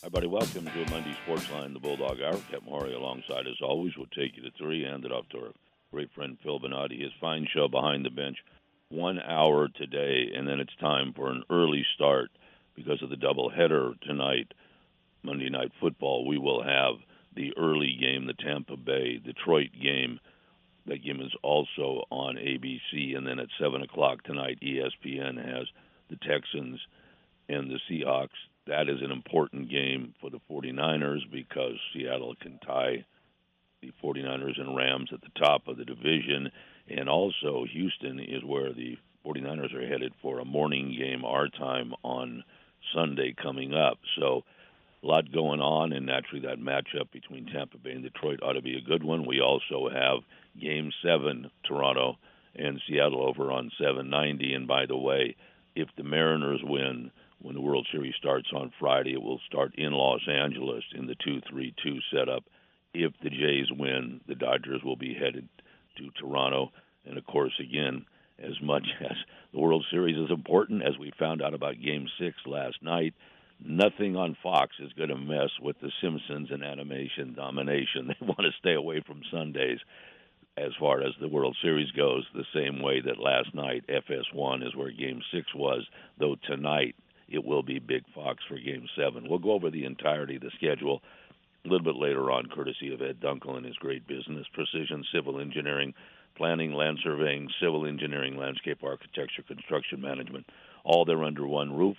Hi, buddy. Welcome to a Monday Sports Line, the Bulldog Hour. Cat Maury alongside, as always. We'll take you to 3. Hand it off to our great friend Phil Bonatti. His fine show Behind the Bench. 1 hour today, and then it's time for an early start because of the doubleheader tonight, Monday Night Football. We will have the early game, the Tampa Bay-Detroit game. That game is also on ABC, and then at 7 o'clock tonight, ESPN has the Texans and the Seahawks. That is an important game for the 49ers because Seattle can tie the 49ers and Rams at the top of the division. And also Houston is where the 49ers are headed for a morning game, our time, on Sunday coming up. So a lot going on, and naturally that matchup between Tampa Bay and Detroit ought to be a good one. We also have Game 7, Toronto and Seattle over on 790. And by the way, if the Mariners win, when the World Series starts on Friday, it will start in Los Angeles in the 2-3-2 setup. If the Jays win, the Dodgers will be headed to Toronto. And, of course, again, as much as the World Series is important, as we found out about Game 6 last night, nothing on Fox is going to mess with The Simpsons and animation domination. They want to stay away from Sundays as far as the World Series goes, the same way that last night FS1 is where Game 6 was, though tonight it will be Big Fox for Game 7. We'll go over the entirety of the schedule a little bit later on, courtesy of Ed Dunkel and his great business, Precision Civil Engineering, Planning, Land Surveying, Civil Engineering, Landscape Architecture, Construction Management. All they're under one roof,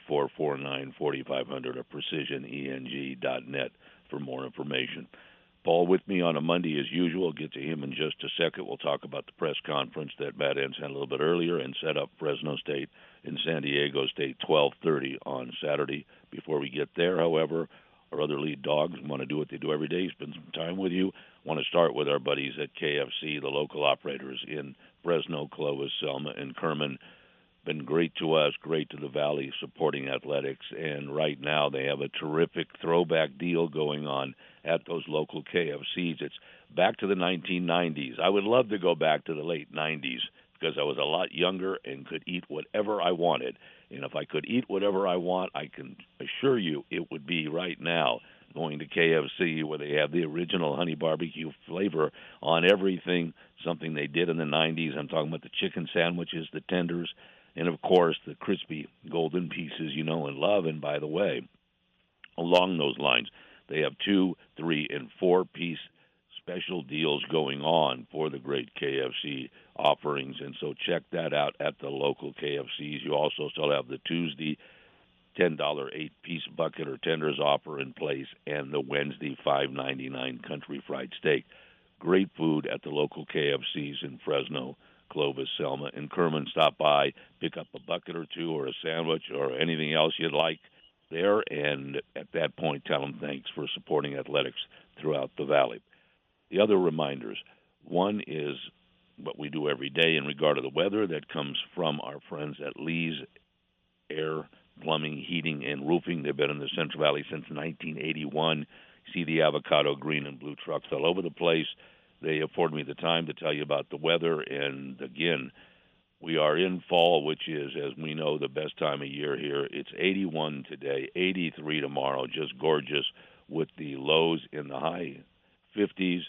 449-4500 or precisioneng.net for more information. Paul with me on a Monday as usual. I'll get to him in just a second. We'll talk about the press conference that Matt Entz had a little bit earlier and set up Fresno State and San Diego State 12:30 on Saturday. Before we get there, however, our other lead dogs want to do what they do every day, spend some time with you. Want to start with our buddies at KFC, the local operators in Fresno, Clovis, Selma, and Kerman. Been great to us, great to the Valley, supporting athletics, and right now they have a terrific throwback deal going on at those local KFCs. It's back to the 1990s. I would love to go back to the late 90s because I was a lot younger and could eat whatever I wanted. And if I could eat whatever I want, I can assure you it would be right now going to KFC where they have the original honey barbecue flavor on everything, something they did in the 90s. I'm talking about the chicken sandwiches, the tenders, and, of course, the crispy golden pieces you know and love. And, by the way, along those lines, they have 2-, 3-, and 4-piece special deals going on for the great KFC offerings. And so check that out at the local KFCs. You also still have the Tuesday $10 8-piece bucket or tenders offer in place and the Wednesday $5.99 country fried steak. Great food at the local KFCs in Fresno, Clovis, Selma, and Kerman. Stop by, pick up a bucket or two or a sandwich or anything else you'd like there, and at that point tell them thanks for supporting athletics throughout the Valley. The other reminders, one is what we do every day in regard to the weather that comes from our friends at Lee's Air Plumbing, Heating, and Roofing. They've been in the Central Valley since 1981. See the avocado, green, and blue trucks all over the place. They afford me the time to tell you about the weather, and again, we are in fall, which is, as we know, the best time of year here. It's 81 today, 83 tomorrow, just gorgeous with the lows in the high 50s,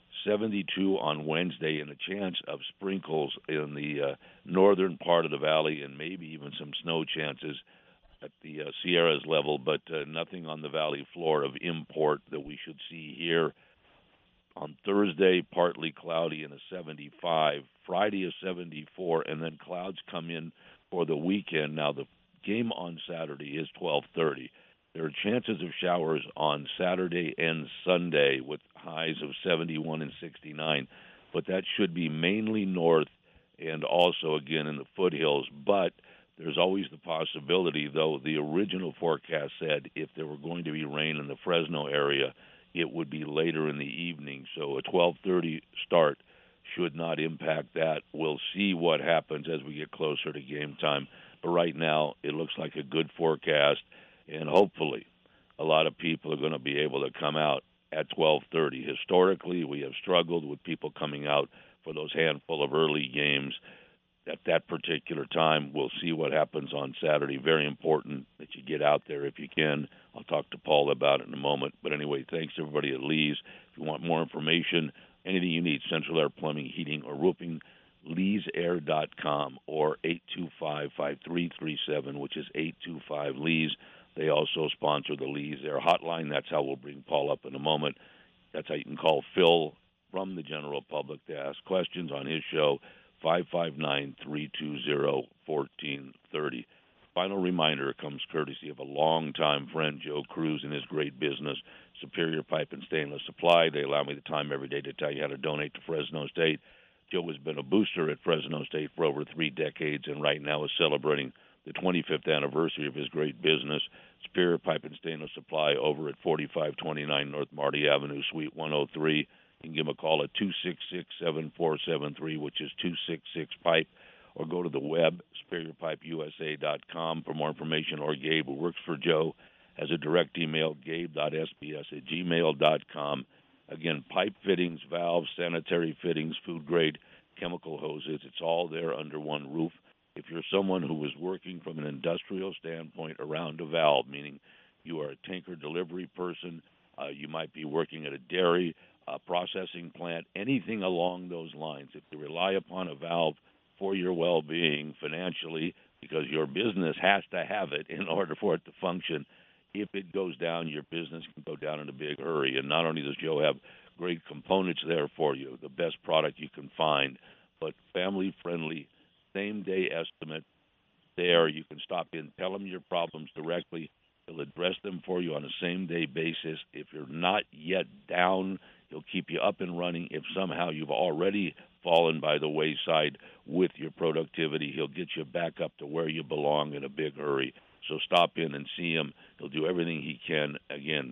72 on Wednesday, and a chance of sprinkles in the northern part of the valley and maybe even some snow chances at the Sierras level, but nothing on the valley floor of import that we should see here. On Thursday, partly cloudy and a 75. Friday, a 74, and then clouds come in for the weekend. Now, the game on Saturday is 12:30. There are chances of showers on Saturday and Sunday with highs of 71 and 69, but that should be mainly north and also, again, in the foothills. But there's always the possibility, though the original forecast said if there were going to be rain in the Fresno area, it would be later in the evening. So a 12:30 start should not impact that. We'll see what happens as we get closer to game time. But right now, it looks like a good forecast, and hopefully a lot of people are going to be able to come out at 12:30. Historically, we have struggled with people coming out for those handful of early games. at that particular time. We'll see what happens on Saturday. Very important that you get out there if you can. I'll talk to Paul about it in a moment. But anyway, thanks everybody at Lee's. If you want more information, anything you need, Central Air Plumbing, Heating, or Roofing, leesair.com or 825-5337, which is 825-LEES. They also sponsor the Lee's Air Hotline. That's how we'll bring Paul up in a moment. That's how you can call Phil from the general public to ask questions on his show, 559-320-1430. Final reminder comes courtesy of a longtime friend, Joe Cruz, and his great business, Superior Pipe and Stainless Supply. They allow me the time every day to tell you how to donate to Fresno State. Joe has been a booster at Fresno State for over 3 decades and right now is celebrating the 25th anniversary of his great business, Superior Pipe and Stainless Supply, over at 4529 North Marty Avenue, Suite 103. You can give him a call at 266-7473, which is 266-PIPE, or go to the web, superiorpipeusa.com for more information, or Gabe, who works for Joe, has a direct email, gabe.sbs@gmail.com. Again, pipe fittings, valves, sanitary fittings, food-grade chemical hoses, it's all there under one roof. If you're someone who is working from an industrial standpoint around a valve, meaning you are a tanker delivery person, you might be working at a dairy, a processing plant, anything along those lines, if you rely upon a valve for your well-being financially, because your business has to have it in order for it to function, if it goes down, your business can go down in a big hurry. And not only does Joe have great components there for you, the best product you can find, but family-friendly, same-day estimate there. You can stop in, tell him your problems directly. He'll address them for you on a same-day basis. If you're not yet down, he'll keep you up and running. If somehow you've already fallen by the wayside with your productivity, he'll get you back up to where you belong in a big hurry. So stop in and see him. He'll do everything he can. Again,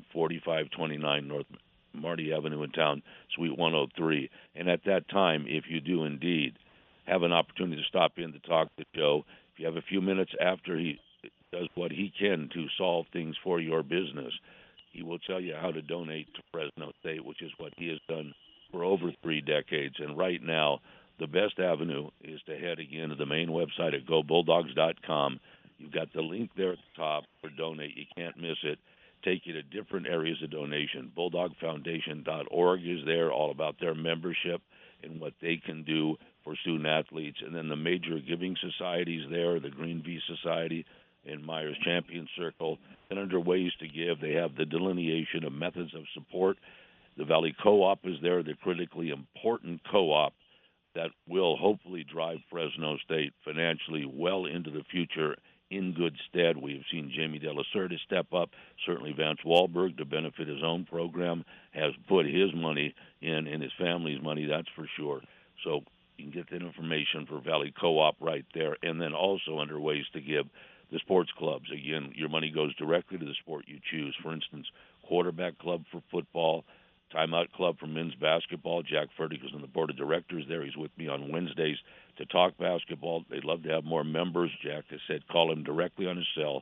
4529 North Marty Avenue in town, Suite 103. And at that time, if you do indeed have an opportunity to stop in to talk to Joe, if you have a few minutes after he does what he can to solve things for your business, he will tell you how to donate to Fresno State, which is what he has done for over 3 decades. And right now, the best avenue is to head again to the main website at gobulldogs.com. You've got the link there at the top for donate. You can't miss it. Take you to different areas of donation. BulldogFoundation.org is there, all about their membership and what they can do for student athletes. And then the major giving societies there, the Green V Society and Myers Champion Circle. And under ways to give, they have the delineation of methods of support. The Valley Co-op is there, the critically important co-op that will hopefully drive Fresno State financially well into the future in good stead. We've seen Jamie De La Cerda step up. Certainly Vance Wahlberg, to benefit his own program, has put his money in and his family's money, that's for sure. So you can get that information for Valley Co-op right there. And then also under ways to give, the sports clubs. Again, your money goes directly to the sport you choose. For instance, quarterback club for football, timeout club for men's basketball. Jack Fertig is on the board of directors there. He's with me on Wednesdays to talk basketball. They'd love to have more members. Jack has said call him directly on his cell,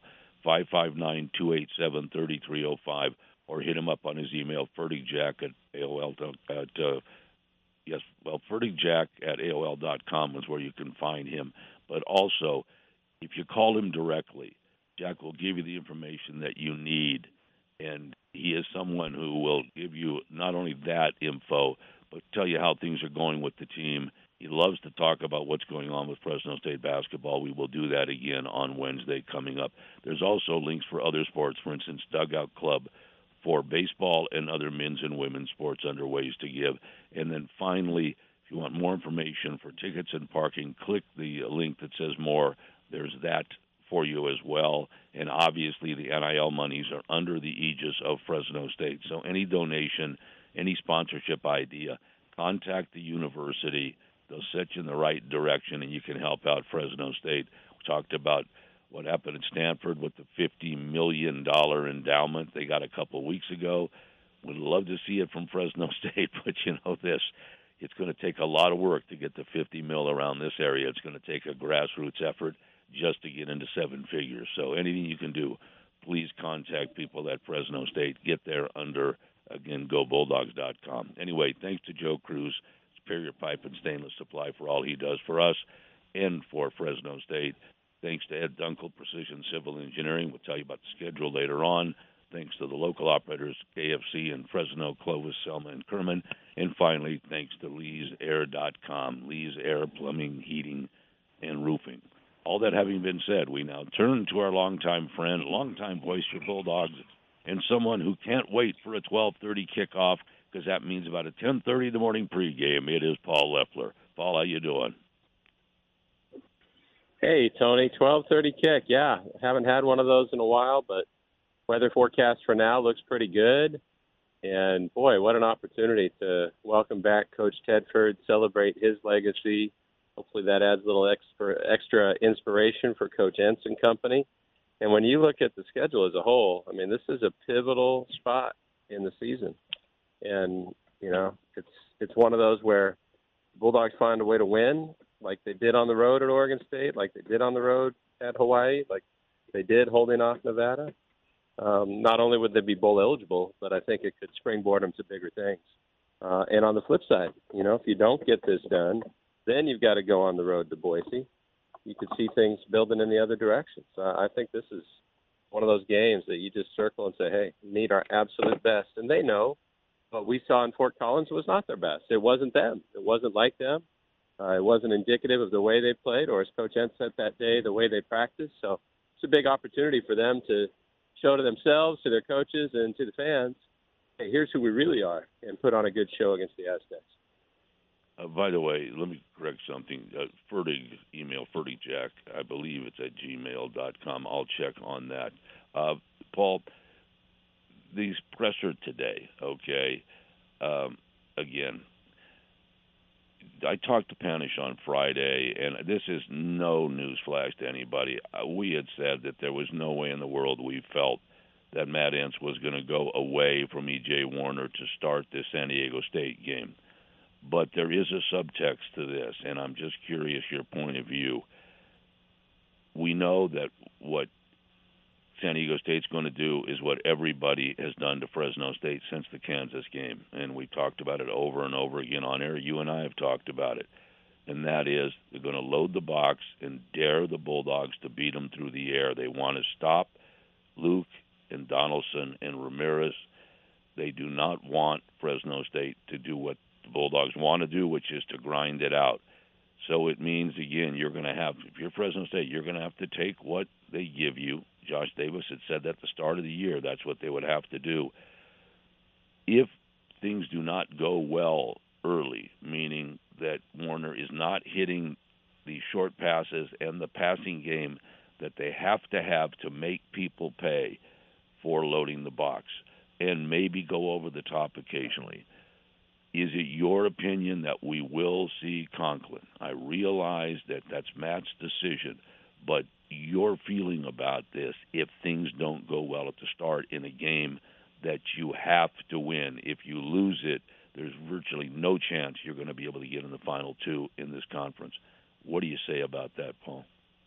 559-287-3305, or hit him up on his email, fertigjack at AOL. Fertigjack at AOL.com is where you can find him. But also, if you call him directly, Jack will give you the information that you need, and he is someone who will give you not only that info, but tell you how things are going with the team. He loves to talk about what's going on with Fresno State basketball. We will do that again on Wednesday coming up. There's also links for other sports, for instance, Dugout Club for baseball and other men's and women's sports under ways to give. And then finally, if you want more information for tickets and parking, click the link that says more. There's that for you as well. And obviously the NIL monies are under the aegis of Fresno State. So any donation, any sponsorship idea, contact the university. They'll set you in the right direction, and you can help out Fresno State. We talked about what happened at Stanford with the $50 million endowment they got a couple of weeks ago. Would love to see it from Fresno State, but you know this, it's going to take a lot of work to get the $50 million around this area. It's going to take a grassroots effort just to get into 7 figures. So anything you can do, please contact people at Fresno State. Get there under, again, gobulldogs.com. Anyway, thanks to Joe Cruz, Superior Pipe and Stainless Supply, for all he does for us. and for Fresno State. Thanks to Ed Dunkel, Precision Civil Engineering. We'll tell you about the schedule later on. Thanks to the local operators, KFC in Fresno, Clovis, Selma, and Kerman. And finally, thanks to LeesAir.com, Lees Air Plumbing, Heating, and Roofing. All that having been said, we now turn to our longtime friend, longtime voice for Bulldogs, and someone who can't wait for a 12:30 kickoff because that means about a 10:30 in the morning pregame. It is Paul Leffler. Paul, how you doing? Hey, Tony, 12:30 kick. Yeah, haven't had one of those in a while, but weather forecast for now looks pretty good. And, boy, what an opportunity to welcome back Coach Tedford, celebrate his legacy. Hopefully that adds a little extra inspiration for Coach Entz and company. And when you look at the schedule as a whole, I mean, this is a pivotal spot in the season. And, you know, it's one of those where Bulldogs find a way to win, like they did on the road at Oregon State, like they did on the road at Hawaii, like they did holding off Nevada. Not only would they be bowl eligible, but I think it could springboard them to bigger things. And on the flip side, you know, if you don't get this done, then you've got to go on the road to Boise. You could see things building in the other direction. So I think this is one of those games that you just circle and say, hey, we need our absolute best. And they know what we saw in Fort Collins was not their best. It wasn't them. It wasn't like them. It wasn't indicative of the way they played, or as Coach Entz said that day, the way they practiced. So it's a big opportunity for them to show to themselves, to their coaches, and to the fans, hey, here's who we really are, and put on a good show against the Aztecs. By the way, let me correct something. Fertig, email FertigJack, I believe it's at gmail.com. I'll check on that. Paul, these presser today, okay, again, I talked to Panish on Friday, and this is no news flash to anybody. We had said that there was no way in the world we felt that Matt Entz was going to go away from E.J. Warner to start this San Diego State game. But there is a subtext to this, and I'm just curious your point of view. We know that what San Diego State's going to do is what everybody has done to Fresno State since the Kansas game, and we talked about it over and over again on air. You and I have talked about it, and that is they're going to load the box and dare the Bulldogs to beat them through the air. They want to stop Luke and Donaldson and Ramirez. They do not want Fresno State to do what the Bulldogs want to do, which is to grind it out. So it means, again, you're going to have, if you're Fresno State, you're going to have to take what they give you. Josh Davis had said that at the start of the year. That's what they would have to do. If things do not go well early, meaning that Warner is not hitting the short passes and the passing game that they have to make people pay for loading the box and maybe go over the top occasionally, is it your opinion that we will see Conklin? I realize that that's Matt's decision, but your feeling about this, if things don't go well at the start in a game that you have to win, if you lose it, there's virtually no chance you're going to be able to get in the final two in this conference. What do you say about that, Paul?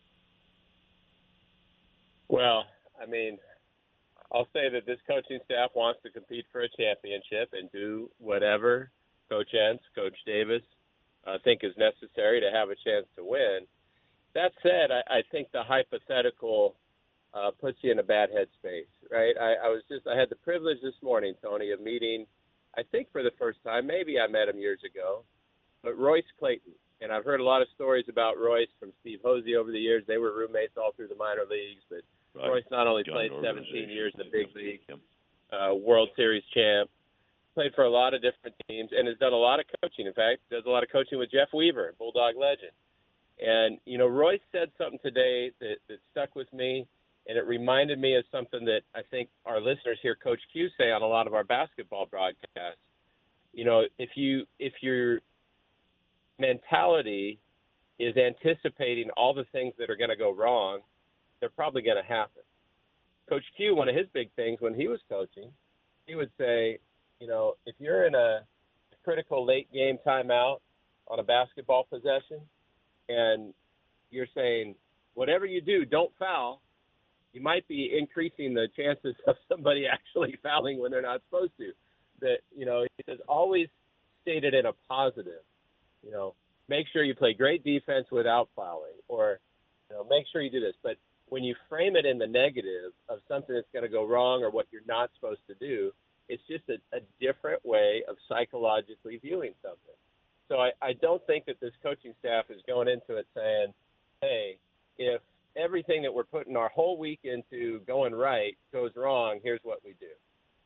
Well, I mean, I'll say that this coaching staff wants to compete for a championship and do whatever Coach Entz, Coach Davis think is necessary to have a chance to win. That said, I think the hypothetical puts you in a bad headspace, right? I had the privilege this morning, Tony, of meeting, I think for the first time, maybe I met him years ago, but Royce Clayton. And I've heard a lot of stories about Royce from Steve Hosey over the years. They were roommates all through the minor leagues, but right. Royce not only played 17 years in the big league, World Series champ, played for a lot of different teams, and has done a lot of coaching. In fact, does a lot of coaching with Jeff Weaver, Bulldog legend. And, you know, Royce said something today that stuck with me, and it reminded me of something that I think our listeners hear Coach Q say on a lot of our basketball broadcasts. You know, if your mentality is anticipating all the things that are going to go wrong, they're probably going to happen. Coach Q, one of his big things when he was coaching, he would say, you know, if you're in a critical late game timeout on a basketball possession and you're saying, whatever you do, don't foul, you might be increasing the chances of somebody actually fouling when they're not supposed to. That, you know, he says always state it in a positive. You know, make sure you play great defense without fouling, or make sure you do this. But when you frame it in the negative of something that's going to go wrong or what you're not supposed to do, it's just a different way of psychologically viewing something. So I don't think that this coaching staff is going into it saying, hey, if everything that we're putting our whole week into going right goes wrong, here's what we do.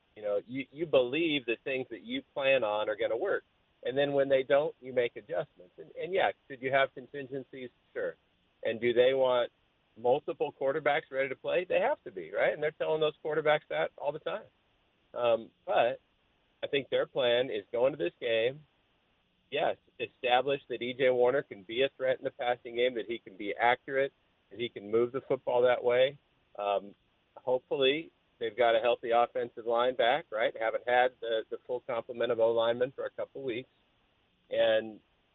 You believe the things that you plan on are going to work. And then when they don't, you make adjustments. And yeah, should you have contingencies? Sure. And do they want multiple quarterbacks ready to play? They have to be, right? And they're telling those quarterbacks that all the time. But I think their plan is go into this game, yes, establish that E.J. Warner can be a threat in the passing game, that he can be accurate, that he can move the football that way. Hopefully they've got a healthy offensive line back, right? Haven't had the full complement of O-linemen for a couple weeks. And,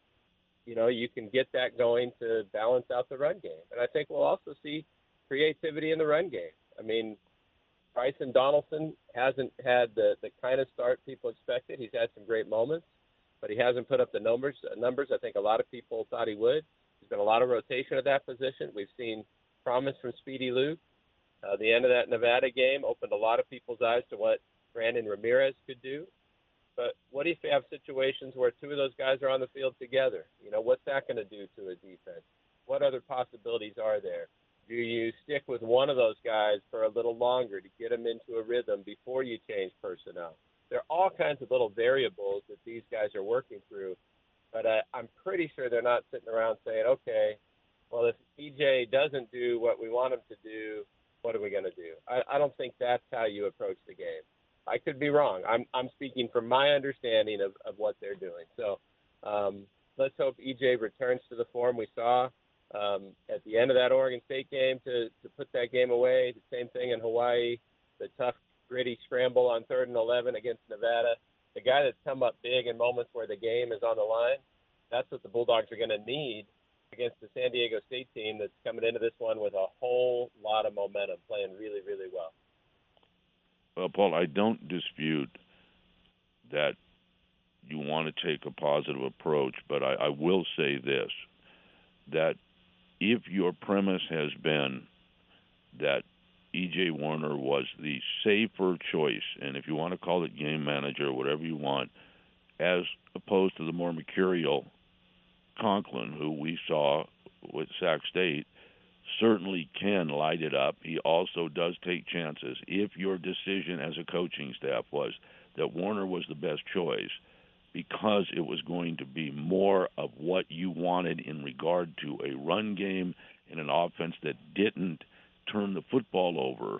you can get that going to balance out the run game. And I think we'll also see creativity in the run game. I mean, Bryson Donaldson hasn't had the kind of start people expected. He's had some great moments, but he hasn't put up the numbers I think a lot of people thought he would. There's been a lot of rotation at that position. We've seen promise from Speedy Luke. The end of that Nevada game opened a lot of people's eyes to what Brandon Ramirez could do. But what if you have situations where two of those guys are on the field together? What's that going to do to a defense? What other possibilities are there? Do you stick with one of those guys for a little longer to get them into a rhythm before you change personnel? There are all kinds of little variables that these guys are working through. But I'm pretty sure they're not sitting around saying, okay, well, if EJ doesn't do what we want him to do, what are we going to do? I don't think that's how you approach the game. I could be wrong. I'm speaking from my understanding of what they're doing. So let's hope EJ returns to the form we saw at the end of that Oregon State game to put that game away. The same thing in Hawaii, the tough, gritty scramble on 3rd and 11 against Nevada. The guy that's come up big in moments where the game is on the line, that's what the Bulldogs are going to need against the San Diego State team that's coming into this one with a whole lot of momentum, playing really, really well. Well, Paul, I don't dispute that you want to take a positive approach, but I will say this, that if your premise has been that E.J. Warner was the safer choice, and if you want to call it game manager, whatever you want, as opposed to the more mercurial Conklin, who we saw with Sac State, certainly can light it up. He also does take chances. If your decision as a coaching staff was that Warner was the best choice because it was going to be more of what you wanted in regard to a run game and an offense that didn't turn the football over,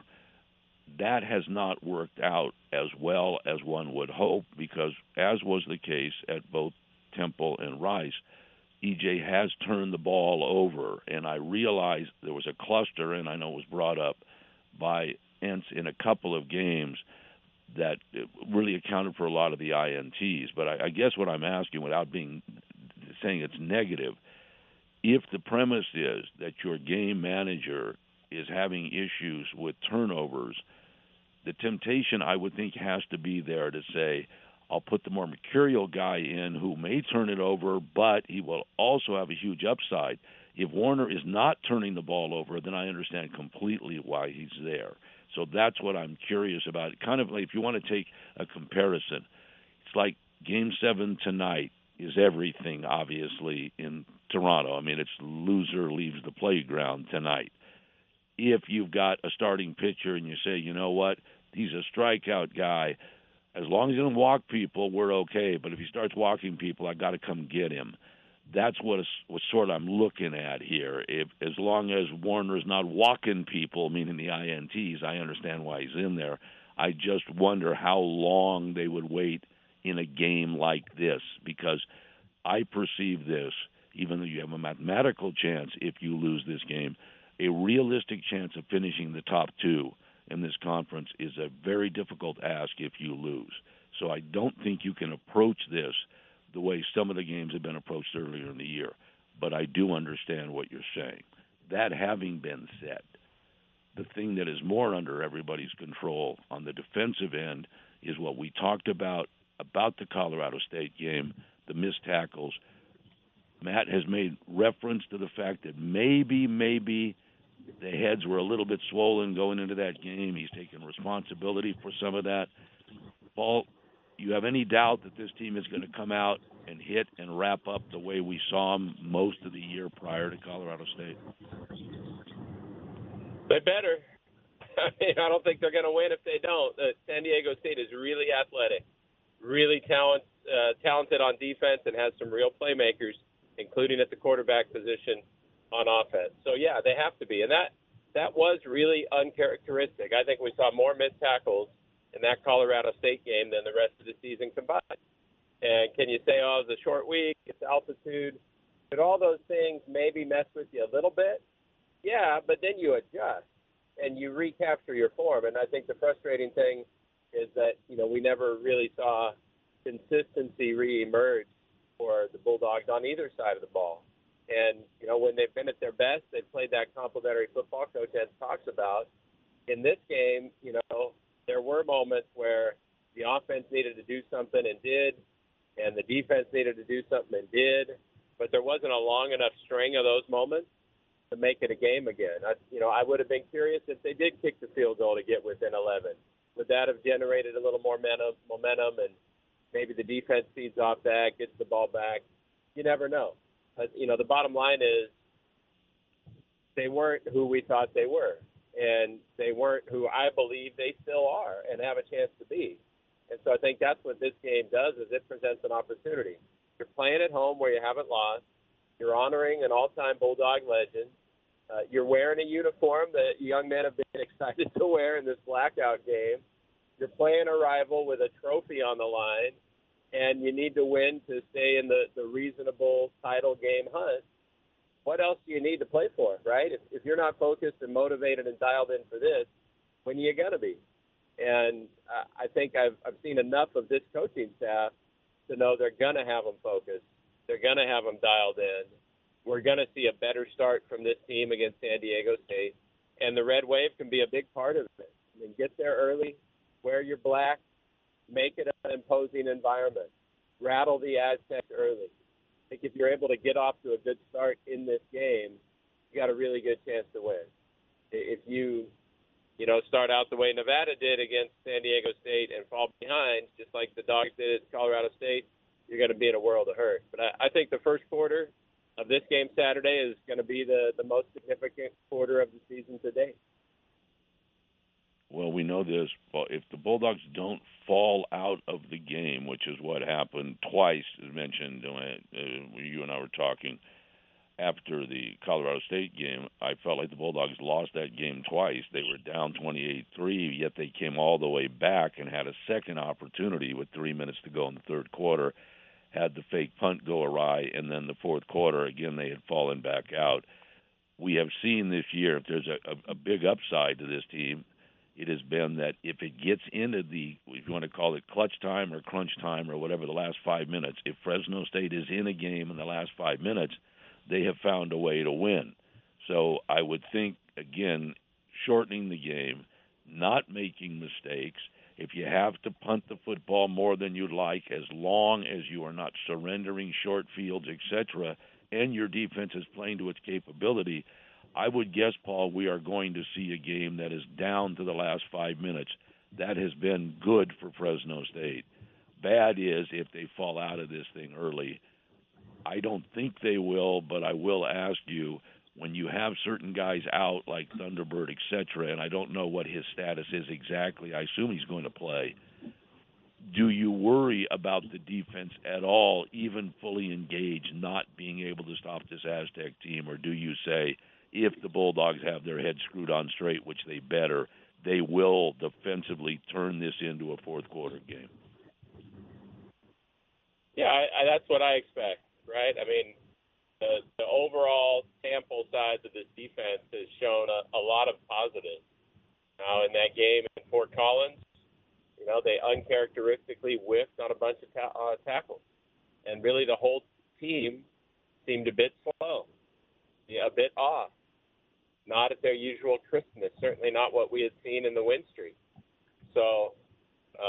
that has not worked out as well as one would hope because, as was the case at both Temple and Rice, EJ has turned the ball over, and I realized there was a cluster, and I know it was brought up by Entz in a couple of games that really accounted for a lot of the INTs. But I guess what I'm asking, without saying it's negative, if the premise is that your game manager is having issues with turnovers, the temptation I would think has to be there to say, I'll put the more mercurial guy in who may turn it over, but he will also have a huge upside. If Warner is not turning the ball over, then I understand completely why he's there. So that's what I'm curious about. Kind of like if you want to take a comparison, it's like Game 7 tonight is everything, obviously, in Toronto. I mean, it's loser leaves the playground tonight. If you've got a starting pitcher and you say, you know what, he's a strikeout guy, as long as he doesn't walk people, we're okay. But if he starts walking people, I got to come get him. That's what sort of I'm looking at here. As long as Warner's not walking people, meaning the INTs, I understand why he's in there. I just wonder how long they would wait in a game like this, because I perceive this, even though you have a mathematical chance if you lose this game, a realistic chance of finishing the top two in this conference is a very difficult ask if you lose. So I don't think you can approach this the way some of the games have been approached earlier in the year. But I do understand what you're saying. That having been said, the thing that is more under everybody's control on the defensive end is what we talked about the Colorado State game, the missed tackles. Matt has made reference to the fact that maybe the heads were a little bit swollen going into that game. He's taken responsibility for some of that. Paul, you have any doubt that this team is going to come out and hit and wrap up the way we saw them most of the year prior to Colorado State? They better. I mean, I don't think they're going to win if they don't. San Diego State is really athletic, really talented on defense, and has some real playmakers, including at the quarterback position on offense. So, yeah, they have to be. And that was really uncharacteristic. I think we saw more missed tackles in that Colorado State game than the rest of the season combined. And can you say, oh, it was a short week, it's altitude? Could all those things maybe mess with you a little bit? Yeah, but then you adjust and you recapture your form. And I think the frustrating thing is that, we never really saw consistency reemerge for the Bulldogs on either side of the ball. And, when they've been at their best, they've played that complementary football Coach Ed talks about. In this game, there were moments where the offense needed to do something and did, and the defense needed to do something and did, but there wasn't a long enough string of those moments to make it a game again. I would have been curious if they did kick the field goal to get within 11. Would that have generated a little more momentum, and maybe the defense feeds off that, gets the ball back? You never know. But, the bottom line is they weren't who we thought they were, and they weren't who I believe they still are and have a chance to be. And so I think that's what this game does, is it presents an opportunity. You're playing at home where you haven't lost. You're honoring an all-time Bulldog legend. You're wearing a uniform that young men have been excited to wear in this blackout game. You're playing a rival with a trophy on the line, and you need to win to stay in the reasonable title game hunt. What else do you need to play for, right? If you're not focused and motivated and dialed in for this, when are you going to be? And I think I've seen enough of this coaching staff to know they're going to have them focused. They're going to have them dialed in. We're going to see a better start from this team against San Diego State, and the Red Wave can be a big part of it. I mean, get there early, wear your black, make it an imposing environment, rattle the Aztecs early. I think if you're able to get off to a good start in this game, you got a really good chance to win. If you start out the way Nevada did against San Diego State and fall behind, just like the Dogs did at Colorado State, you're going to be in a world of hurt. But I think the first quarter of this game Saturday is going to be the most significant quarter of the season to date. Well, we know this. If the Bulldogs don't fall out of the game, which is what happened twice, as mentioned, you and I were talking, after the Colorado State game, I felt like the Bulldogs lost that game twice. They were down 28-3, yet they came all the way back and had a second opportunity with 3 minutes to go in the third quarter, had the fake punt go awry, and then the fourth quarter, again, they had fallen back out. We have seen this year, if there's a big upside to this team, it has been that if it gets into the, if you want to call it clutch time or crunch time or whatever, the last 5 minutes, if Fresno State is in a game in the last 5 minutes, they have found a way to win. So I would think, again, shortening the game, not making mistakes. If you have to punt the football more than you'd like, as long as you are not surrendering short fields, etc., and your defense is playing to its capability, I would guess, Paul, we are going to see a game that is down to the last 5 minutes. That has been good for Fresno State. Bad is if they fall out of this thing early. I don't think they will, but I will ask you, when you have certain guys out like Thunderbird, etc., and I don't know what his status is exactly, I assume he's going to play, do you worry about the defense at all, even fully engaged, not being able to stop this Aztec team, or do you say, if the Bulldogs have their heads screwed on straight, which they better, they will defensively turn this into a fourth quarter game? Yeah, that's what I expect, right? I mean, the overall sample size of this defense has shown a lot of positives. Now, in that game in Fort Collins, they uncharacteristically whiffed on a bunch of tackles. And really the whole team seemed a bit slow, a bit off, not at their usual crispness, certainly not what we had seen in the win streak. So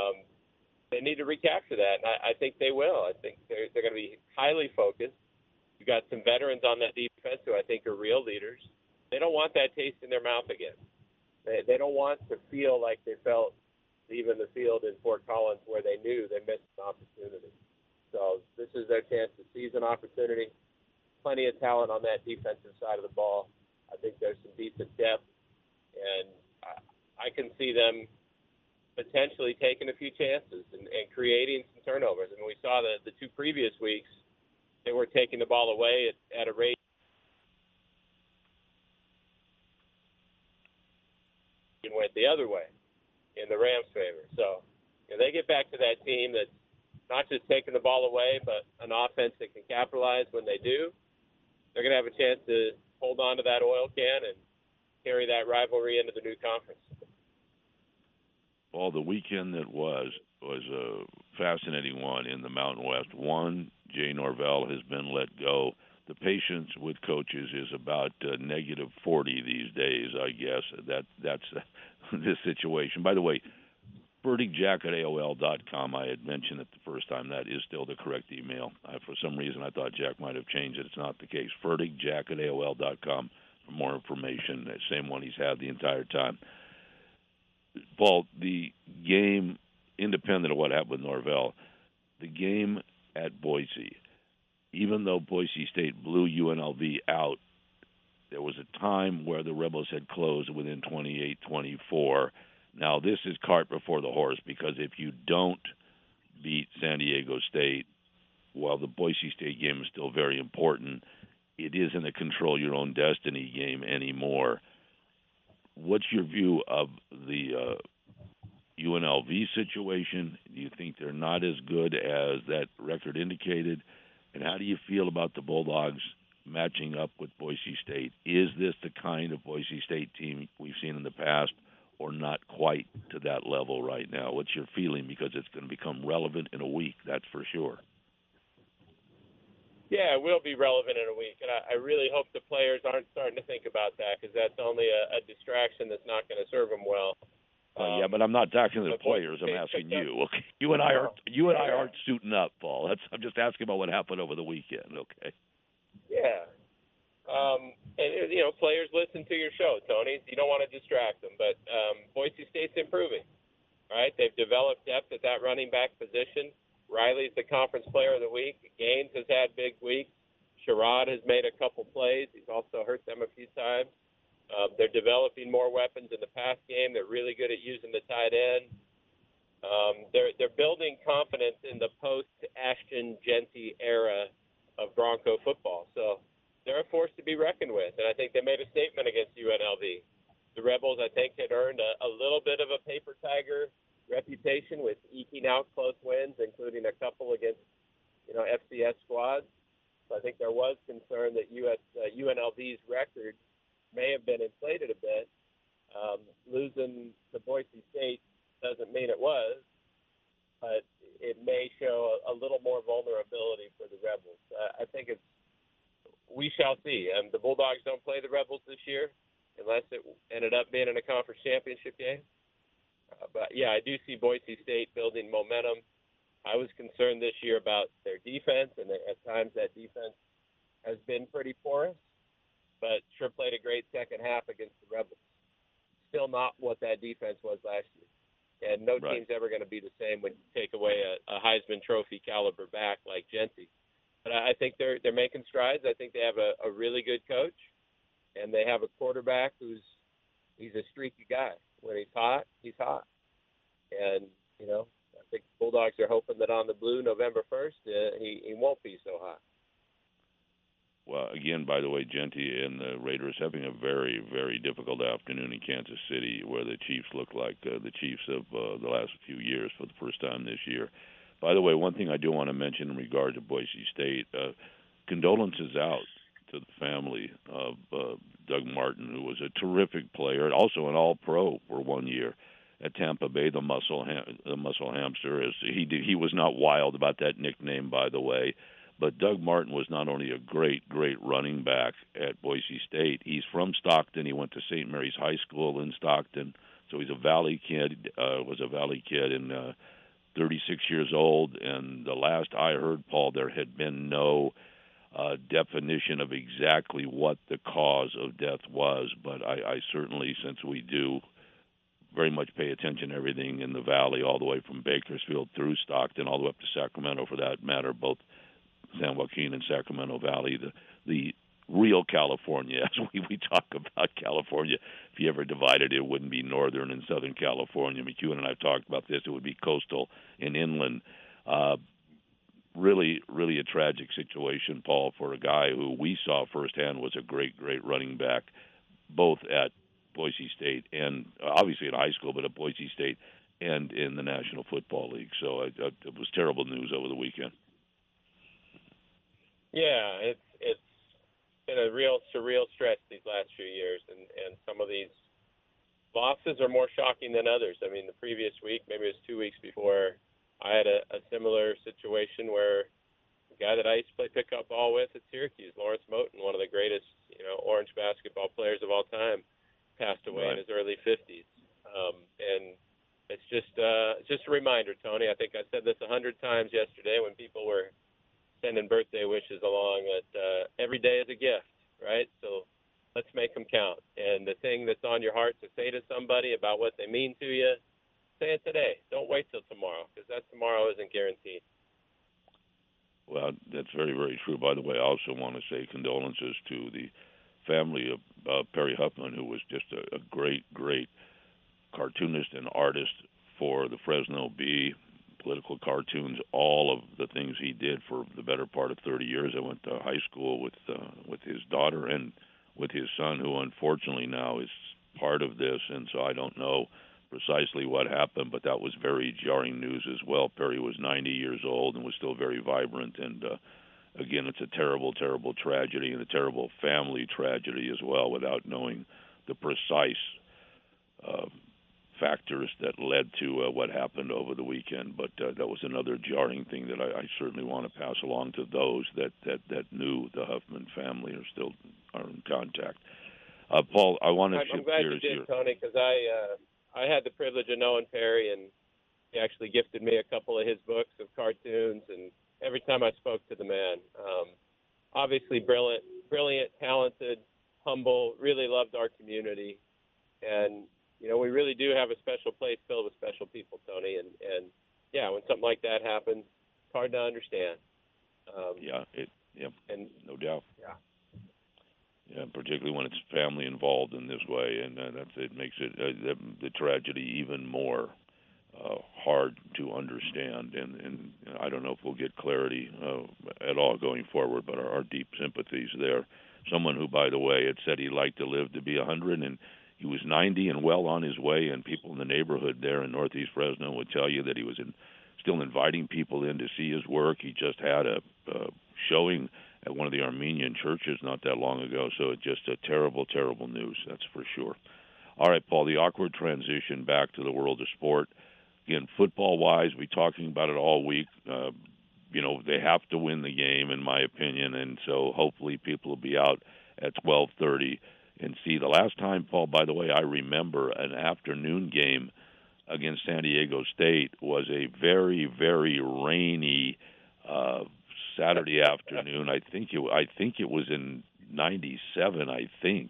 they need to recapture that, and I think they will. I think they're going to be highly focused. You got some veterans on that defense who I think are real leaders. They don't want that taste in their mouth again. They don't want to feel like they felt leaving the field in Fort Collins where they knew they missed an opportunity. So this is their chance to seize an opportunity. Plenty of talent on that defensive side of the ball. I think there's some decent depth, and I can see them potentially taking a few chances and creating some turnovers. I mean, we saw the two previous weeks, they were taking the ball away at a rate and went the other way in the Rams' favor. So they get back to that team that's not just taking the ball away, but an offense that can capitalize when they do. They're going to have a chance to hold on to that oil can and carry that rivalry into the new conference. Well, the weekend that was a fascinating one in the Mountain West. One, Jay Norvell has been let go. The patience with coaches is about negative 40 these days, I guess. That's this situation. By the way, FertigJack@AOL.com. I had mentioned it the first time. That is still the correct email. For some reason, I thought Jack might have changed it. It's not the case. FertigJack@AOL.com for more information. The same one he's had the entire time. Paul, the game, independent of what happened with Norvell, the game at Boise, even though Boise State blew UNLV out, there was a time where the Rebels had closed within 28-24. Now, this is cart before the horse, because if you don't beat San Diego State, while the Boise State game is still very important, it isn't a control-your-own-destiny game anymore. What's your view of the UNLV situation? Do you think they're not as good as that record indicated? And how do you feel about the Bulldogs matching up with Boise State? Is this the kind of Boise State team we've seen in the past, or not quite to that level right now? What's your feeling? Because it's going to become relevant in a week, that's for sure. Yeah, it will be relevant in a week, and I really hope the players aren't starting to think about that, because that's only a distraction that's not going to serve them well. Yeah, but I'm not talking to the players. I'm asking you. Okay, you and I aren't suiting up, Paul. I'm just asking about what happened over the weekend. Okay. Yeah, and players listen to your show, Tony. You don't want to distract them, but Boise State's improving. Right, they've developed depth at that running back position. Riley's the conference player of the week. Gaines has had big weeks. Sherrod has made a couple plays. He's also hurt them a few times. They're developing more weapons in the pass game. They're really good at using the tight end. They're building confidence in the post-Ashton Jeanty era of Bronco football. So they're a force to be reckoned with, and I think they made a statement against UNLV. The Rebels, I think, had earned a little bit of a paper tiger reputation with eking out close wins, including a couple against, FCS squads. So I think there was concern that UNLV's record may have been inflated a bit. Losing to Boise State doesn't mean it was, but it may show a little more vulnerability for the Rebels. I think we shall see. The Bulldogs don't play the Rebels this year unless it ended up being in a conference championship game. But, yeah, I do see Boise State building momentum. I was concerned this year about their defense, and at times that defense has been pretty porous, but sure played a great second half against the Rebels. Still not what that defense was last year. And no team's ever going to be the same when you take away a Heisman Trophy caliber back like Jeanty. But I think they're making strides. I think they have a really good coach, and they have a quarterback he's a streaky guy. When he's hot, he's hot. And, I think the Bulldogs are hoping that on the blue November 1st, he won't be so hot. Well, again, by the way, Jeanty and the Raiders having a very, very difficult afternoon in Kansas City, where the Chiefs look like the Chiefs of the last few years for the first time this year. By the way, one thing I do want to mention in regard to Boise State, condolences out to the family of Doug Martin, who was a terrific player, also an All-Pro for 1 year at Tampa Bay, the muscle hamster. As he was not wild about that nickname, by the way. But Doug Martin was not only a great, great running back at Boise State. He's from Stockton. He went to St. Mary's High School in Stockton, so he's a Valley kid. Was a Valley kid, and 36 years old. And the last I heard, Paul, there had been no definition of exactly what the cause of death was, but I certainly, since we do very much pay attention to everything in the valley, all the way from Bakersfield through Stockton, all the way up to Sacramento, for that matter, both San Joaquin and Sacramento Valley, the real California, as we talk about California. If you ever divided it, it wouldn't be Northern and Southern California. McEwen and I have talked about this. It would be coastal and inland. Really, really a tragic situation, Paul, for a guy who we saw firsthand was a great, great running back, both at Boise State and obviously in high school, but at Boise State and in the National Football League. So it was terrible news over the weekend. Yeah, it's been a real surreal stretch these last few years, and some of these losses are more shocking than others. I mean, the previous week, maybe it was 2 weeks before, I had a similar situation where the guy that I used to play pickup ball with at Syracuse, Lawrence Moten, one of the greatest, Orange basketball players of all time, passed away in his early 50s. And it's just a reminder, Tony. I think I said this 100 times yesterday when people were sending birthday wishes along that every day is a gift, right? So let's make them count. And the thing that's on your heart to say to somebody about what they mean to you, say it today. Don't wait till tomorrow, because that tomorrow isn't guaranteed. Well, that's very, very true. By the way, I also want to say condolences to the family of Perry Huffman, who was just a great, great cartoonist and artist for the Fresno Bee, political cartoons, all of the things he did for the better part of 30 years. I went to high school with his daughter and with his son, who unfortunately now is part of this, and so I don't know precisely what happened, but that was very jarring news as well. Perry was 90 years old and was still very vibrant, and again, it's a terrible, terrible tragedy and a terrible family tragedy as well, without knowing the precise factors that led to what happened over the weekend. But that was another jarring thing that I certainly want to pass along to those that knew the Huffman family or still are in contact. Paul, I want to shift gears here. I'm glad you did, Tony, because I had the privilege of knowing Perry, and he actually gifted me a couple of his books of cartoons, and every time I spoke to the man, obviously brilliant, talented, humble, really loved our community, and we really do have a special place filled with special people, Tony, and yeah, when something like that happens, it's hard to understand. No doubt. Yeah. Yeah, particularly when it's family involved in this way, and it makes it the tragedy even more hard to understand. And I don't know if we'll get clarity at all going forward, but our deep sympathies there. Someone who, by the way, had said he'd like to live to be 100, and he was 90 and well on his way. And people in the neighborhood there in Northeast Fresno would tell you that he was still inviting people in to see his work. He just had a showing at one of the Armenian churches not that long ago. So it's just a terrible, terrible news, that's for sure. All right, Paul, the awkward transition back to the world of sport. Again, football-wise, we're talking about it all week. They have to win the game, in my opinion, and so hopefully people will be out at 12:30 and see. The last time, Paul, by the way, I remember an afternoon game against San Diego State was a very, very rainy Saturday afternoon. I think it was in '97. I think.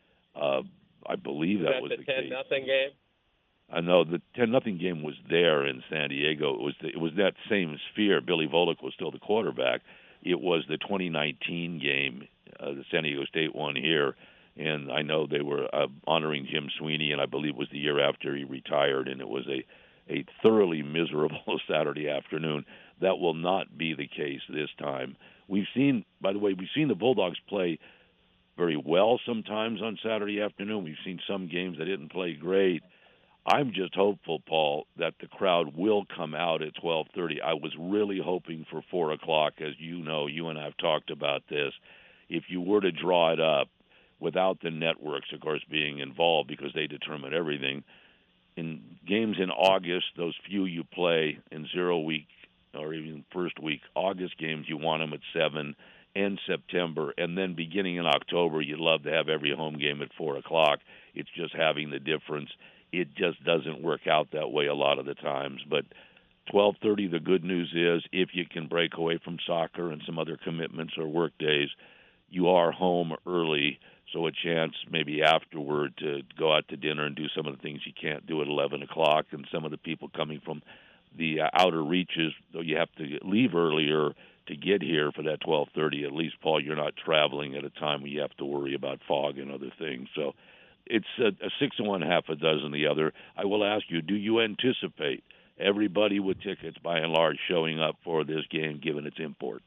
I believe that was the case. 10-0 game. I know the 10-0 game was there in San Diego. It was that same sphere. Billy Volek was still the quarterback. It was the 2019 game. The San Diego State won here, and I know they were honoring Jim Sweeney, and I believe it was the year after he retired, and it was a thoroughly miserable Saturday afternoon. That will not be the case this time. We've seen the Bulldogs play very well sometimes on Saturday afternoon. We've seen some games that didn't play great. I'm just hopeful, Paul, that the crowd will come out at 12:30. I was really hoping for 4 o'clock. As you know, you and I have talked about this. If you were to draw it up without the networks, of course, being involved because they determine everything, in games in August, those few you play in 0 week or even first week August games, you want them at 7, and September, and then beginning in October, you'd love to have every home game at 4 o'clock. It's just having the difference. It just doesn't work out that way a lot of the times. But 12:30. The good news is, if you can break away from soccer and some other commitments or work days, you are home early. So a chance maybe afterward to go out to dinner and do some of the things you can't do at 11 o'clock. And some of the people coming from the outer reaches, though you have to leave earlier to get here for that 12:30. At least, Paul, you're not traveling at a time when you have to worry about fog and other things. So it's a 6 to 1, half a dozen the other. I will ask you, do you anticipate everybody with tickets, by and large, showing up for this game, given its import?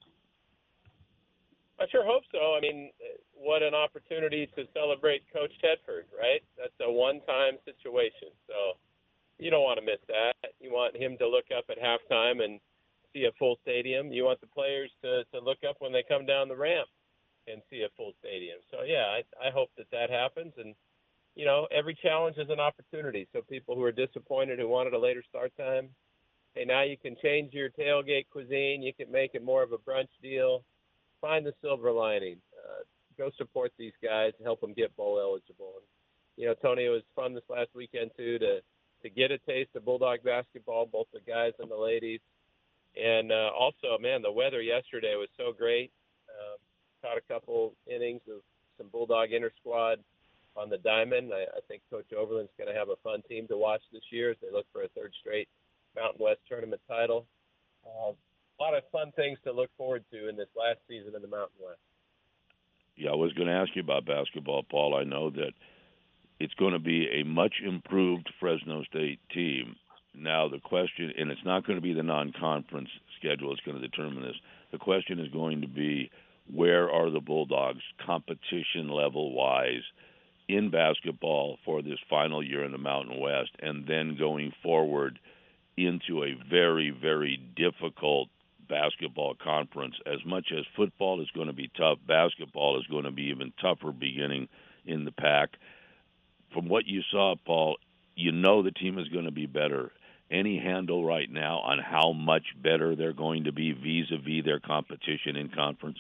I sure hope so. I mean, what an opportunity to celebrate Coach Tedford, right? That's a one-time situation. So you don't want to miss that. You want him to look up at halftime and see a full stadium. You want the players to look up when they come down the ramp and see a full stadium. So, yeah, I hope that happens. And, you know, every challenge is an opportunity. So people who are disappointed, who wanted a later start time, hey, now you can change your tailgate cuisine. You can make it more of a brunch deal. Find the silver lining. Go support these guys, help them get bowl eligible. And, you know, Tony, it was fun this last weekend, too, to get a taste of Bulldog basketball, both the guys and the ladies. And also, man, the weather yesterday was so great. Caught a couple innings of some Bulldog inter-squad on the diamond. I think Coach Overland's going to have a fun team to watch this year as they look for a third straight Mountain West tournament title. A lot of fun things to look forward to in this last season in the Mountain West. Yeah, I was going to ask you about basketball, Paul. I know that it's going to be a much improved Fresno State team. Now the question, and it's not going to be the non-conference schedule that's going to determine this. The question is going to be, where are the Bulldogs competition level-wise in basketball for this final year in the Mountain West, and then going forward into a very, very difficult basketball conference. As much as football is going to be tough, basketball is going to be even tougher beginning in the pack. From what you saw, Paul, you know the team is going to be better. Any handle right now on how much better they're going to be vis-a-vis their competition in conference?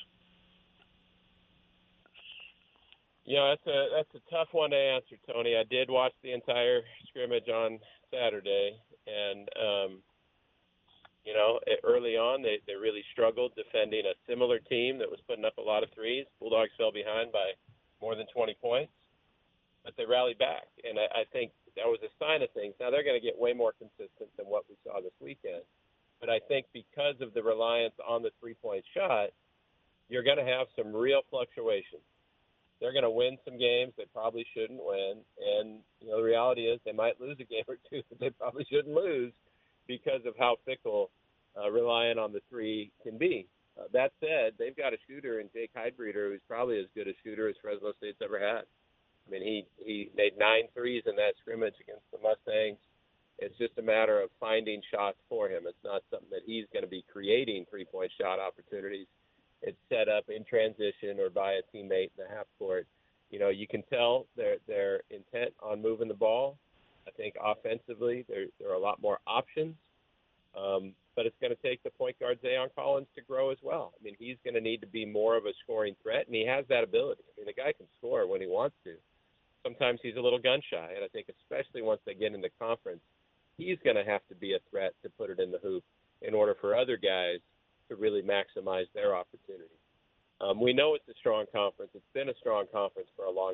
Yeah, that's a tough one to answer, Tony. I did watch the entire scrimmage on Saturday, and you know, early on they really struggled defending a similar team that was putting up a lot of threes. Bulldogs fell behind by more than 20 points, but they rallied back, and I think that was a sign of things. Now they're going to get way more consistent than what we saw this weekend, but I think because of the reliance on the three-point shot, you're going to have some real fluctuations. They're going to win some games they probably shouldn't win, and you know the reality is they might lose a game or two that they probably shouldn't lose because of how fickle reliant on the three can be. That said, they've got a shooter in Jake Heidbreeder who's probably as good a shooter as Fresno State's ever had. I mean, he made 9 threes in that scrimmage against the Mustangs. It's just a matter of finding shots for him. It's not something that he's going to be creating three-point shot opportunities. It's set up in transition or by a teammate in the half court. You know, you can tell their intent on moving the ball. I think offensively there are a lot more options, but it's going to take the point guard Zayon Collins to grow as well. I mean, he's going to need to be more of a scoring threat, and he has that ability. I mean, the guy can score when he wants to. Sometimes he's a little gun-shy, and I think especially once they get into conference, he's going to have to be a threat to put it in the hoop in order for other guys to really maximize their opportunity. We know it's a strong conference. It's been a strong conference for a long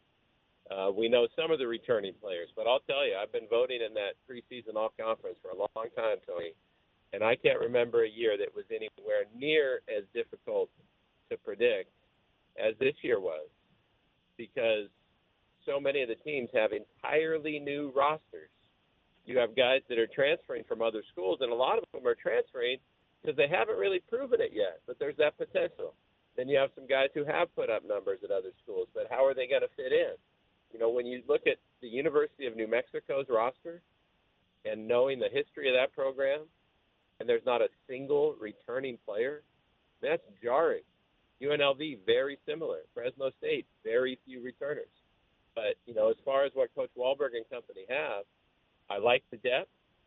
time. We know some of the returning players, but I'll tell you, I've been voting in that preseason off-conference for a long time, Tony, and I can't remember a year that was anywhere near as difficult to predict as this year was, because so many of the teams have entirely new rosters. You have guys that are transferring from other schools, and a lot of them are transferring because they haven't really proven it yet, but there's that potential. Then you have some guys who have put up numbers at other schools, but how are they going to fit in? You know, when you look at the University of New Mexico's roster and knowing the history of that program, and there's not a single returning player, that's jarring. UNLV, very similar. Fresno State, very few returners. But, you know, as far as what Coach Wahlberg and company have, I like the depth.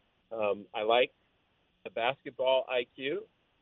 I like the basketball IQ.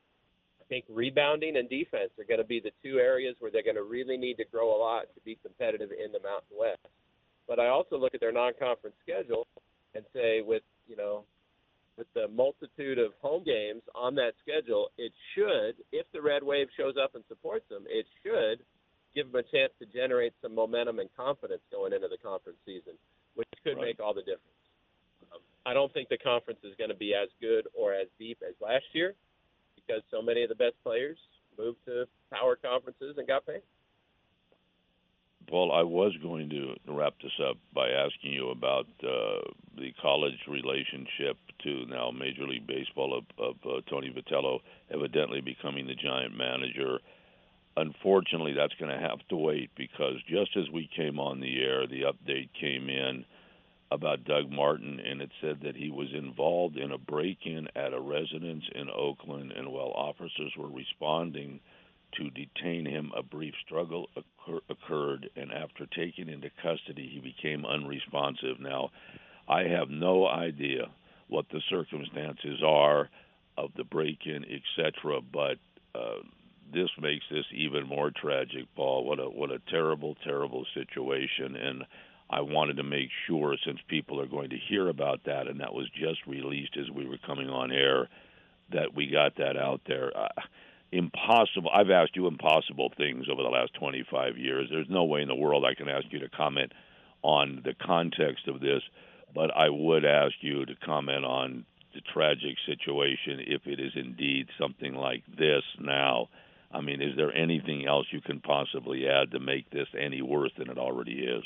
I think rebounding and defense are going to be the two areas where they're going to really need to grow a lot to be competitive in the Mountain West. But I also look at their non-conference schedule and say with, you know, with the multitude of home games on that schedule, it should, if the Red Wave shows up and supports them, it should give them a chance to generate some momentum and confidence going into the conference season, which could make all the difference. I don't think the conference is going to be as good or as deep as last year because so many of the best players moved to power conferences and got paid. Paul, I was going to wrap this up by asking you about the college relationship to now Major League Baseball of Tony Vitello evidently becoming the Giant manager. Unfortunately, that's going to have to wait because just as we came on the air, the update came in about Doug Martin, and it said that he was involved in a break-in at a residence in Oakland, and while officers were responding to detain him, a brief struggle occurred, and after taken into custody, he became unresponsive. Now, I have no idea what the circumstances are of the break-in, etc., but this makes this even more tragic, Paul. What a terrible, terrible situation, and I wanted to make sure, since people are going to hear about that, and that was just released as we were coming on air, that we got that out there. Impossible. I've asked you impossible things over the last 25 years. There's no way in the world I can ask you to comment on the context of this, but I would ask you to comment on the tragic situation if it is indeed something like this now. I mean, is there anything else you can possibly add to make this any worse than it already is?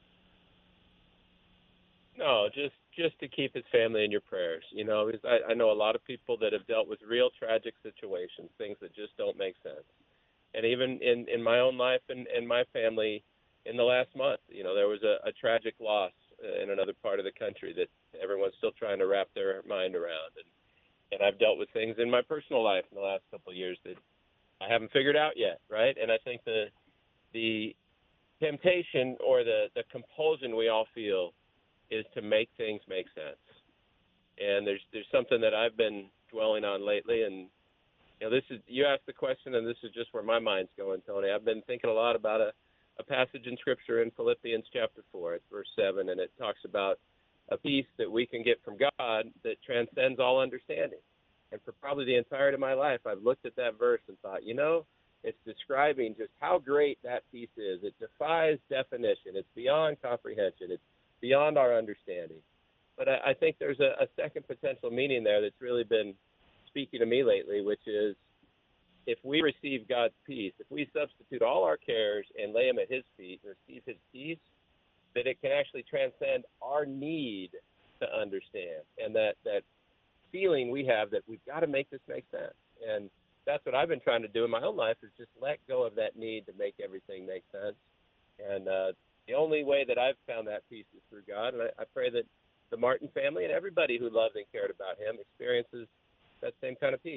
No, just to keep his family in your prayers. You know, I know a lot of people that have dealt with real tragic situations, things that just don't make sense. And even in my own life and my family in the last month, you know, there was a tragic loss in another part of the country that everyone's still trying to wrap their mind around. And I've dealt with things in my personal life in the last couple of years that I haven't figured out yet, right? And I think the temptation or the compulsion we all feel is to make things make sense. And there's something that I've been dwelling on lately, and you know, this is, you asked the question, and this is just where my mind's going, Tony. I've been thinking a lot about a passage in Scripture in Philippians chapter 4, it's verse 7, and it talks about a peace that we can get from God that transcends all understanding. And for probably the entirety of my life, I've looked at that verse and thought, you know, it's describing just how great that peace is. It defies definition. It's beyond comprehension. It's beyond our understanding. But I think there's a second potential meaning there that's really been speaking to me lately, which is if we receive God's peace, if we substitute all our cares and lay them at his feet and receive his peace, that it can actually transcend our need to understand. And that feeling we have that we've got to make this make sense. And that's what I've been trying to do in my own life, is just let go of that need to make everything make sense. And the only way that I've found that peace is through God. And I pray that the Martin family and everybody who loved and cared about him experiences that same kind of peace.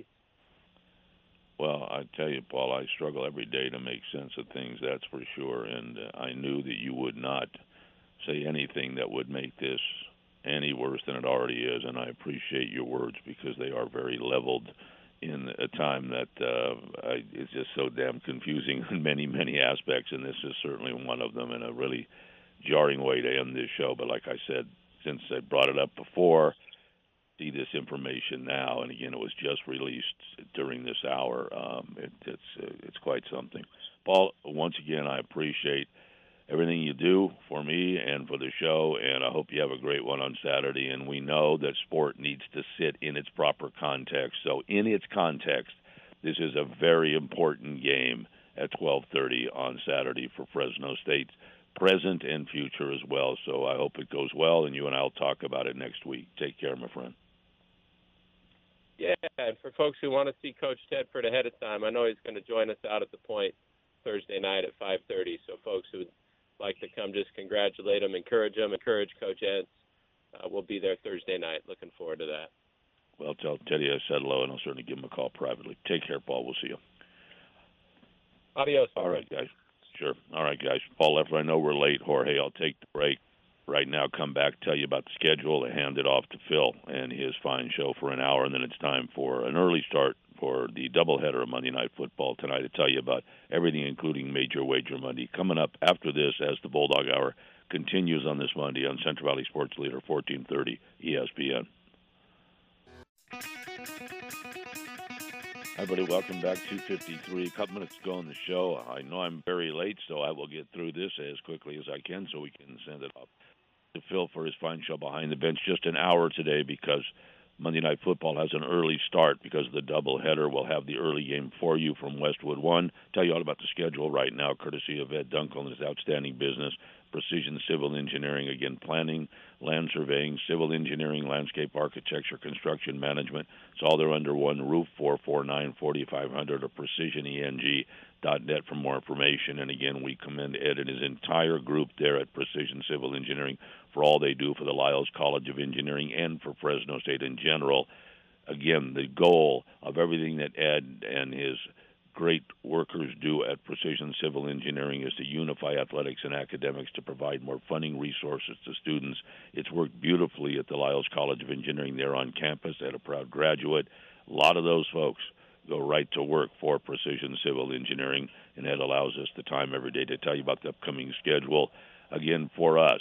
Well, I tell you, Paul, I struggle every day to make sense of things, that's for sure. And I knew that you would not say anything that would make this any worse than it already is. And I appreciate your words because they are very leveled in a time that is just so damn confusing in many, many aspects. And this is certainly one of them, in a really jarring way to end this show. But like I said, since I brought it up before, see this information now, and again, it was just released during this hour. It's quite something. Paul, once again, I appreciate everything you do for me and for the show, and I hope you have a great one on Saturday. And we know that sport needs to sit in its proper context. So in its context, this is a very important game at 12:30 on Saturday for Fresno State, present and future as well. So I hope it goes well, and you and I will talk about it next week. Take care, my friend. Yeah, and for folks who want to see Coach Tedford ahead of time, I know he's going to join us out at the Point Thursday night at 5:30. So folks who would like to come, just congratulate him, encourage Coach Entz. We'll be there Thursday night. Looking forward to that. Well, tell Teddy I said hello, and I'll certainly give him a call privately. Take care, Paul. We'll see you. Adios. All right, guys. Sure. All right, guys. Paul Leffler, I know we're late. Jorge, I'll take the break right now, come back, tell you about the schedule, and hand it off to Phil and his fine show for an hour, and then it's time for an early start for the doubleheader of Monday Night Football tonight to tell you about everything, including Major Wager Monday. Coming up after this, as the Bulldog Hour continues on this Monday on Central Valley Sports Leader 1430 ESPN. Hi, everybody. Welcome back. 2:53. A couple minutes to go on the show. I know I'm very late, so I will get through this as quickly as I can so we can send it off to Phil for his fine show behind the bench. Just an hour today because Monday Night Football has an early start because of the doubleheader. We'll have the early game for you from Westwood One. Tell you all about the schedule right now, courtesy of Ed Dunkel and his outstanding business, Precision Civil Engineering. Again, planning, land surveying, civil engineering, landscape architecture, construction management. It's all there under one roof. 449-4500 or precisioneng.net for more information. And again, we commend Ed and his entire group there at Precision Civil Engineering for all they do for the Lyles College of Engineering and for Fresno State in general. Again, the goal of everything that Ed and his great workers do at Precision Civil Engineering is to unify athletics and academics to provide more funding resources to students. It's worked beautifully at the Lyles College of Engineering there on campus. They had a proud graduate. A lot of those folks go right to work for Precision Civil Engineering, and Ed allows us the time every day to tell you about the upcoming schedule. Again, for us,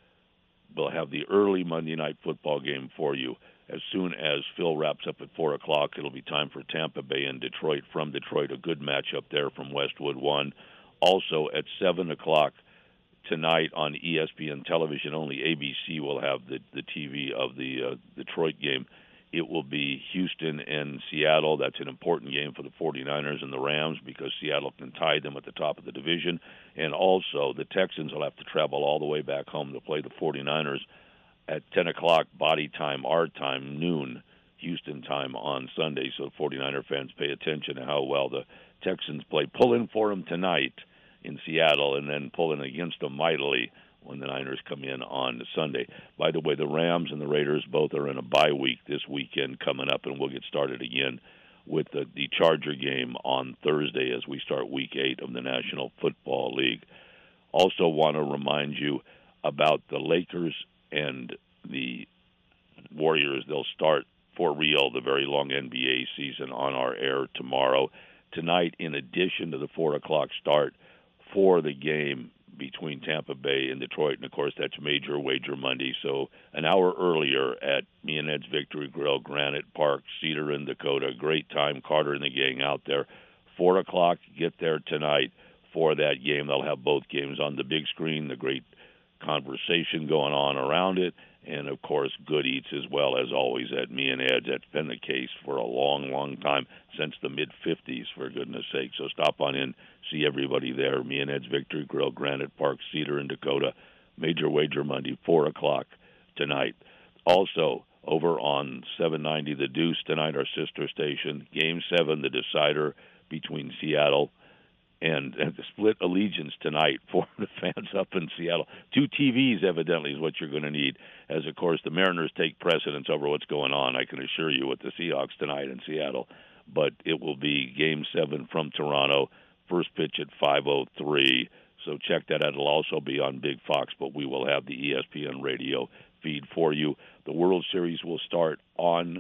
we'll have the early Monday Night Football game for you. As soon as Phil wraps up at 4 o'clock, it'll be time for Tampa Bay and Detroit. From Detroit, a good matchup there from Westwood One. Also at 7 o'clock tonight on ESPN television, only ABC will have the TV of the Detroit game. It will be Houston and Seattle. That's an important game for the 49ers and the Rams because Seattle can tie them at the top of the division. And also the Texans will have to travel all the way back home to play the 49ers at 10 o'clock, body time, our time, noon, Houston time on Sunday. So 49er fans pay attention to how well the Texans play. Pulling for them tonight in Seattle and then pulling against them mightily when the Niners come in on Sunday. By the way, the Rams and the Raiders both are in a bye week this weekend coming up, and we'll get started again with the Charger game on Thursday as we start Week 8 of the National Football League. Also want to remind you about the Lakers and the Warriors. They'll start for real the very long NBA season on our air tomorrow. Tonight, in addition to the 4 o'clock start for the game between Tampa Bay and Detroit, and of course that's Major Wager Monday, so an hour earlier at me and Ed's Victory Grill, Granite Park, Cedar in Dakota. Great time, Carter and the gang out there. 4 o'clock, get there tonight for that game. They'll have both games on the big screen, the great conversation going on around it, and of course good eats as well, as always at me and Ed's. That's been the case for a long time, since the mid-50s, for goodness sake. So stop on in, see everybody there. Me and Ed's Victory Grill, Granite Park, Cedar in Dakota. Major Wager Monday, 4 o'clock tonight. Also over on 790 The Deuce tonight, our sister station, Game 7, the decider between Seattle and the split allegiance tonight for the fans up in Seattle. 2 TVs, evidently, is what you're going to need, as, of course, the Mariners take precedence over what's going on, I can assure you, with the Seahawks tonight in Seattle. But it will be Game 7 from Toronto, first pitch at 5:03. So check that out. It'll also be on Big Fox, but we will have the ESPN radio feed for you. The World Series will start on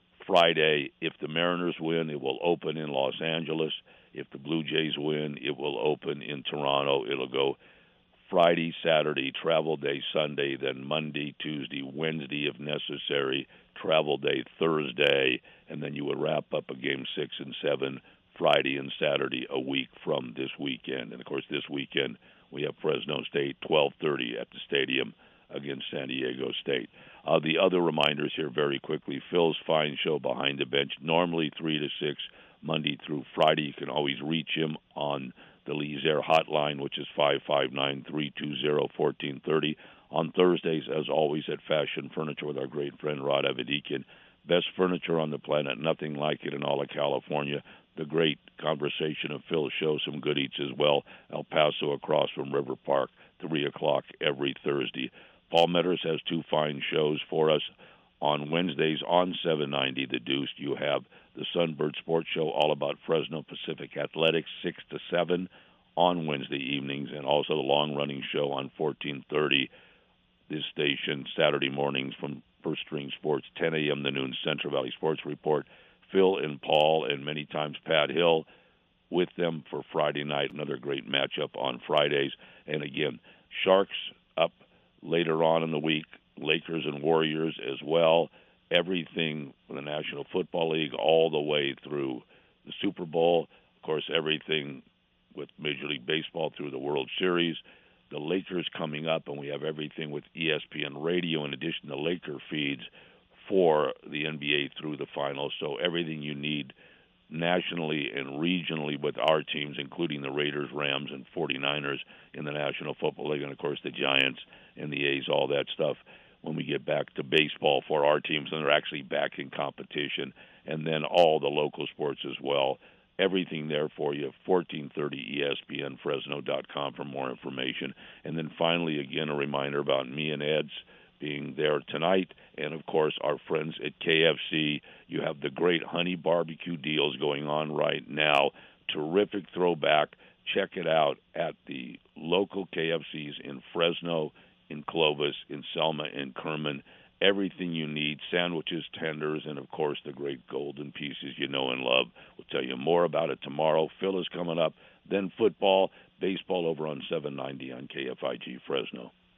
Friday. If the Mariners win, it will open in Los Angeles. If the Blue Jays win, it will open in Toronto. It'll go Friday, Saturday, travel day Sunday, then Monday, Tuesday, Wednesday if necessary, travel day Thursday, and then you would wrap up a Game 6 and 7 Friday and Saturday a week from this weekend. And, of course, this weekend we have Fresno State, 12:30 at the stadium against San Diego State. The other reminders here very quickly, Phil's fine show behind the bench, normally 3 to 6, Monday through Friday. You can always reach him on the Lee's Air hotline, which is 559-320-1430. On Thursdays, as always, at Fashion Furniture with our great friend Rod Avedikian. Best furniture on the planet, nothing like it in all of California. The great conversation of Phil's show, some good eats as well. El Paso across from River Park, 3 o'clock every Thursday. Paul Metters has 2 fine shows for us. On Wednesdays on 790 The Deuce, you have the Sunbird Sports Show, all about Fresno Pacific Athletics, 6 to 7 on Wednesday evenings, and also the long-running show on 1430, this station, Saturday mornings from First String Sports, 10 a.m. to noon, Central Valley Sports Report. Phil and Paul, and many times Pat Hill, with them for Friday night, another great matchup on Fridays. And again, Sharks up later on in the week, Lakers and Warriors as well. everything from the National Football League all the way through the Super Bowl. Of course, everything with Major League Baseball through the World Series. The Lakers coming up, and we have everything with ESPN Radio in addition to Laker feeds for the NBA through the finals. So everything you need nationally and regionally with our teams, including the Raiders, Rams, and 49ers in the National Football League, and, of course, the Giants and the A's, all that stuff when we get back to baseball for our teams, and they're actually back in competition, and then all the local sports as well. Everything there for you, 1430 ESPN, Fresno.com for more information. And then finally, again, a reminder about me and Ed's being there tonight. And, of course, our friends at KFC. You have the great honey barbecue deals going on right now. Terrific throwback. Check it out at the local KFCs in Fresno, in Clovis, in Selma, in Kerman. Everything you need, sandwiches, tenders, and, of course, the great golden pieces you know and love. We'll tell you more about it tomorrow. Phil is coming up, then football, baseball over on 790 on KFIG Fresno.